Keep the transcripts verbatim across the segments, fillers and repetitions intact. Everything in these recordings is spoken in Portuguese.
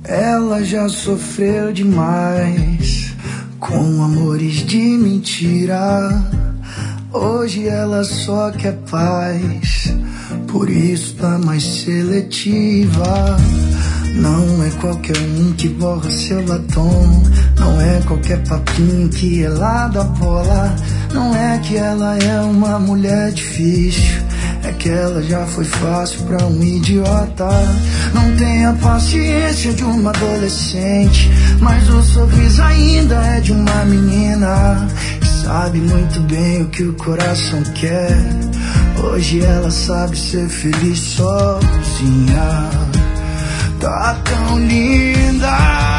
Ela já sofreu demais com amores de mentira. Hoje ela só quer paz, por isso tá mais seletiva. Não é qualquer um que borra seu batom, não é qualquer papinho que ela dá bola. Não é que ela é uma mulher difícil, é que ela já foi fácil pra um idiota. Não tem a paciência de uma adolescente, mas o sorriso ainda é de uma menina que sabe muito bem o que o coração quer. Hoje ela sabe ser feliz sozinha. Tá tão linda,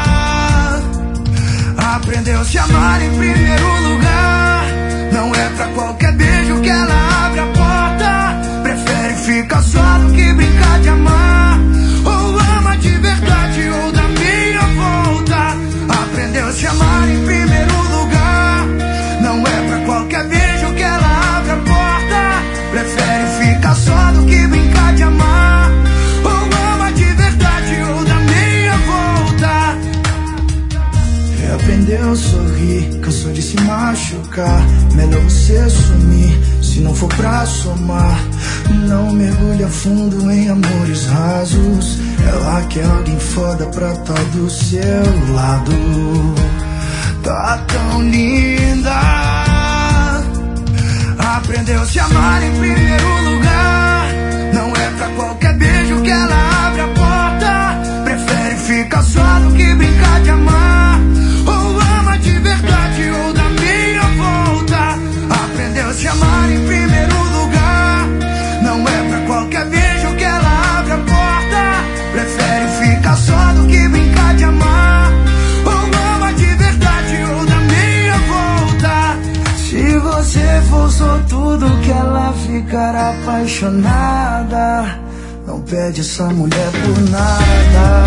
aprendeu a se amar em primeiro lugar. Não é pra qualquer beijo que ela abre a porta, prefere ficar só do que brincar de amar. Ou ama de verdade ou da minha volta. Aprendeu a se amar em primeiro lugar. Não é pra qualquer beijo que ela abre a porta, prefere ficar só do que brincar de amar. Ou ama de verdade ou da minha volta. Aprendeu a sorrir, cansou de se machucar. Melhor você sumir, se não for pra somar. Não mergulha fundo em amores rasos. Ela quer alguém foda pra tá do seu lado. Tá tão linda, aprendeu a se amar em primeiro lugar. Não é pra qualquer beijo que ela abre a porta, prefere ficar só do que brincar de amar. Ou ama de verdade ou da minha volta. Aprendeu a se amar em primeiro lugar. Não é pra qualquer beijo que ela abre a porta, prefere ficar só do que brincar de amar. Ou ama de verdade ou da minha volta. Se você for só tudo que ela ficar apaixonada, não perde essa mulher por nada.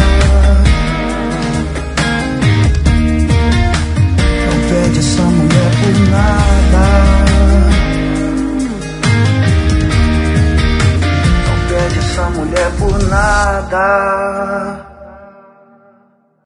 Pede essa mulher por nada. Não pede essa mulher por nada.